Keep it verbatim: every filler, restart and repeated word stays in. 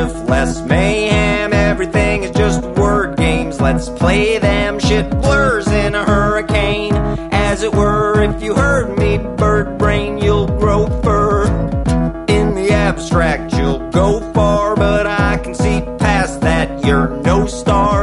mischief, less mayhem. Everything is just word games. Let's play them shit blurs in a hurricane. As it were, if you heard me, bird brain, you'll grow fur. In the abstract, you'll go far, but I can see past that. You're no star.